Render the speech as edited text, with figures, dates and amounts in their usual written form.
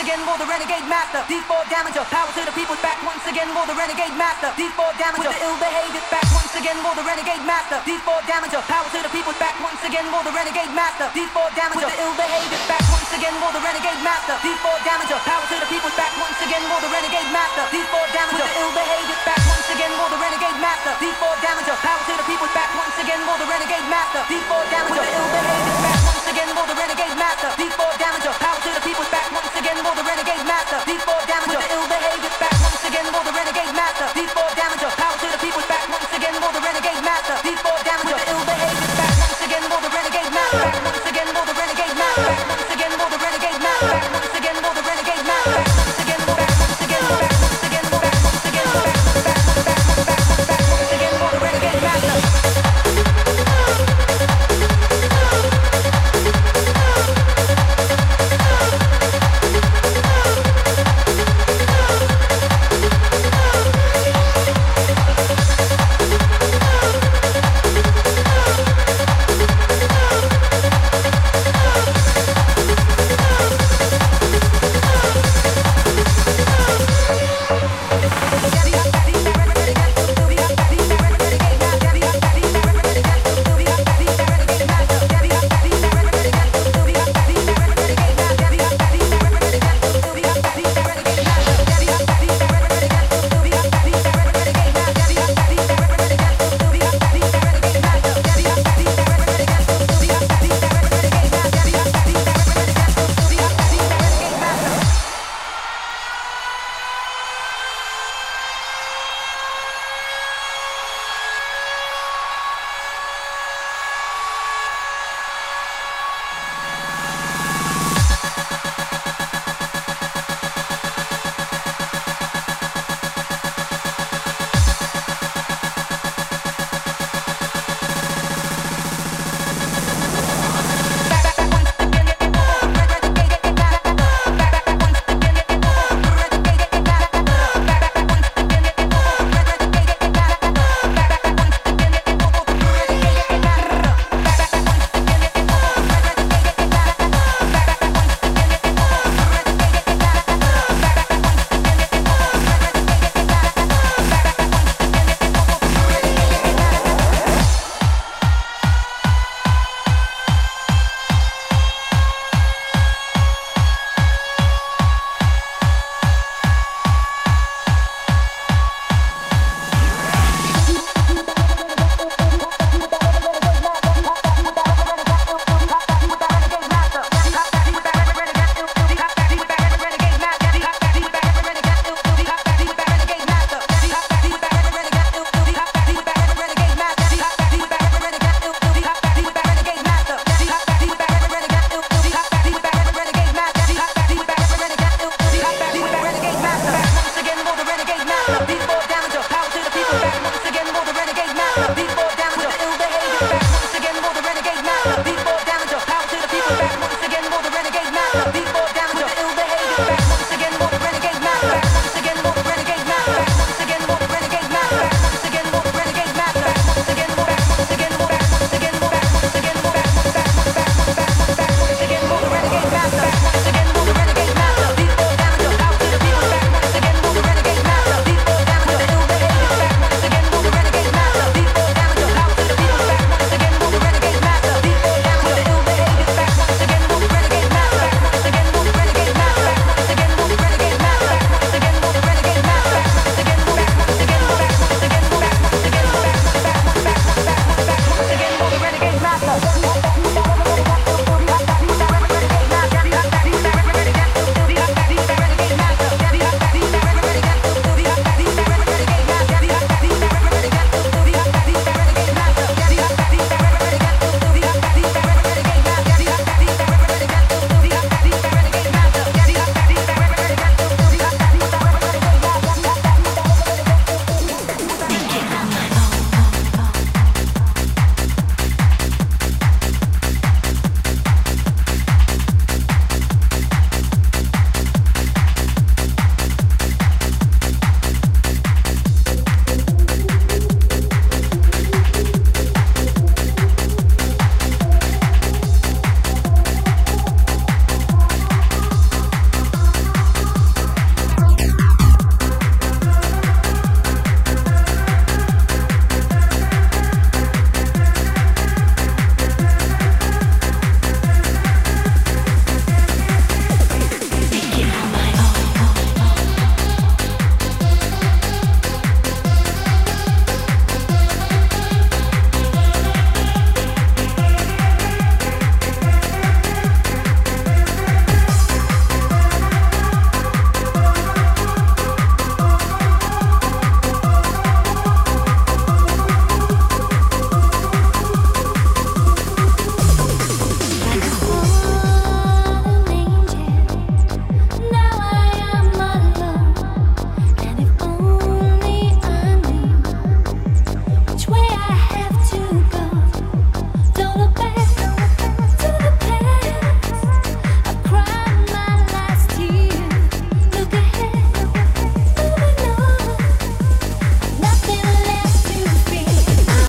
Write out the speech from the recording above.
again for the renegade master. D4 damager, power to the people's back once again for the renegade master. D4 damager, with the ill behavior back once again for the renegade master. D4 damager, power to the people's back once again for the renegade master. D4 damager, with the ill behavior back once again for the renegade master. D4 damager, power to the people's back once again for the renegade master. D4 damager, with the ill behavior back once again for the renegade master. D4 damager, power to the people's back once again for the renegade master. D4 damager.